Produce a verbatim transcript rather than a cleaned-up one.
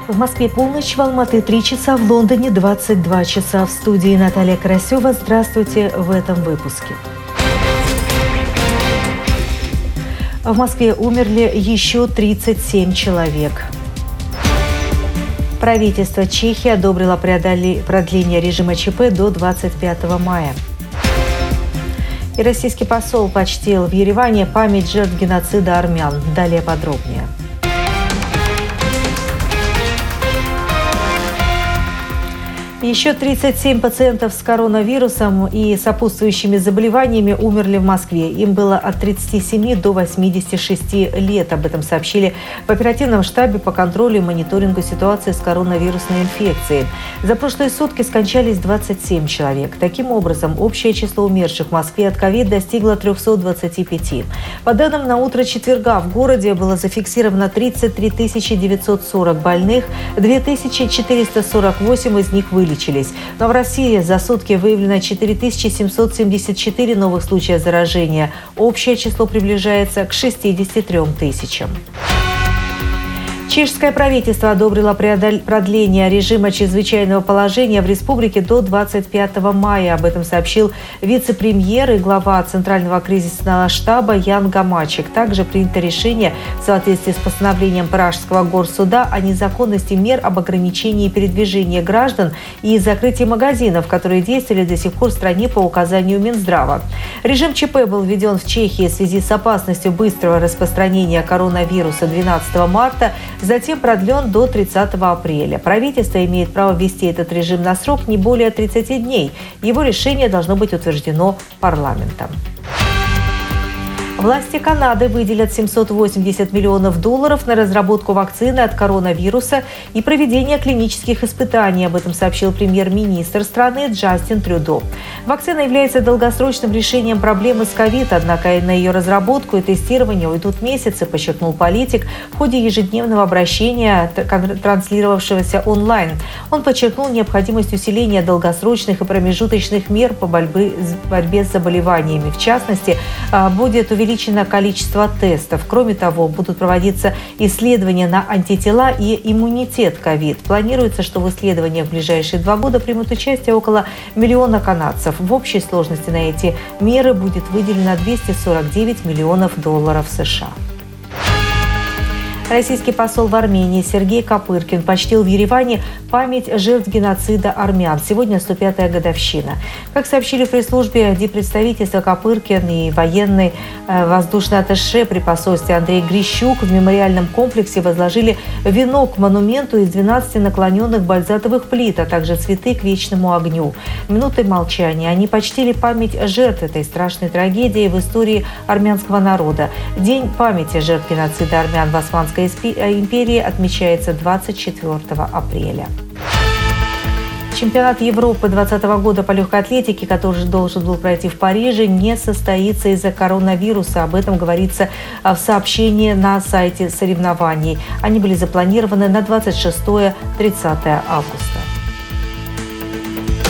В Москве полночь, в Алматы три часа, в Лондоне двадцать два часа. В студии Наталья Карасева. Здравствуйте в этом выпуске. В Москве умерли еще тридцать семь человек. Правительство Чехии одобрило продление режима ЧП до двадцать пятого мая. И российский посол почтил в Ереване память жертв геноцида армян. Далее подробнее. Еще тридцать семь пациентов с коронавирусом и сопутствующими заболеваниями умерли в Москве. Им было от тридцати семи до восьмидесяти шести лет. Об этом сообщили в оперативном штабе по контролю и мониторингу ситуации с коронавирусной инфекцией. За прошлые сутки скончались двадцать семь человек. Таким образом, общее число умерших в Москве от ковид достигло трёхсот двадцати пяти. По данным на утро четверга в городе было зафиксировано тридцать три тысячи девятьсот сорок больных, две тысячи четыреста сорок восемь из них вылечились. Но в России за сутки выявлено четыре тысячи семьсот семьдесят четыре новых случая заражения. Общее число приближается к шестидесяти трём тысячам. Чешское правительство одобрило продление режима чрезвычайного положения в республике до двадцать пятого мая. Об этом сообщил вице-премьер и глава Центрального кризисного штаба Ян Гамачек. Также принято решение в соответствии с постановлением Пражского горсуда о незаконности мер об ограничении передвижения граждан и закрытии магазинов, которые действовали до сих пор в стране по указанию Минздрава. Режим ЧП был введен в Чехии в связи с опасностью быстрого распространения коронавируса двенадцатого марта. Затем продлен до тридцатого апреля. Правительство имеет право ввести этот режим на срок не более тридцати дней. Его решение должно быть утверждено парламентом. Власти Канады выделят семьсот восемьдесят миллионов долларов на разработку вакцины от коронавируса и проведение клинических испытаний. Об этом сообщил премьер-министр страны Джастин Трюдо. Вакцина является долгосрочным решением проблемы с ковид, однако на ее разработку и тестирование уйдут месяцы, подчеркнул политик в ходе ежедневного обращения, транслировавшегося онлайн. Он подчеркнул необходимость усиления долгосрочных и промежуточных мер по борьбе, борьбе с заболеваниями. В частности, будет увеличено Увеличено количество тестов. Кроме того, будут проводиться исследования на антитела и иммунитет ковид. Планируется, что в исследованиях в ближайшие два года примут участие около миллиона канадцев. В общей сложности на эти меры будет выделено двести сорок девять миллионов долларов США. Российский посол в Армении Сергей Копыркин почтил в Ереване память жертв геноцида армян. Сегодня сто пятая годовщина. Как сообщили в пресс-службе диппредставительства, Копыркин и военный э, воздушный атташе при посольстве Андрей Грищук в мемориальном комплексе возложили венок к монументу из двенадцати наклоненных бальзатовых плит, а также цветы к вечному огню. Минутой молчания они почтили память жертв этой страшной трагедии в истории армянского народа. День памяти жертв геноцида армян в Османской империи отмечается двадцать четвёртого апреля. Чемпионат Европы двадцатого года по легкой атлетике, который должен был пройти в Париже, не состоится из-за коронавируса. Об этом говорится в сообщении на сайте соревнований. Они были запланированы на двадцать шестое — тридцатое августа.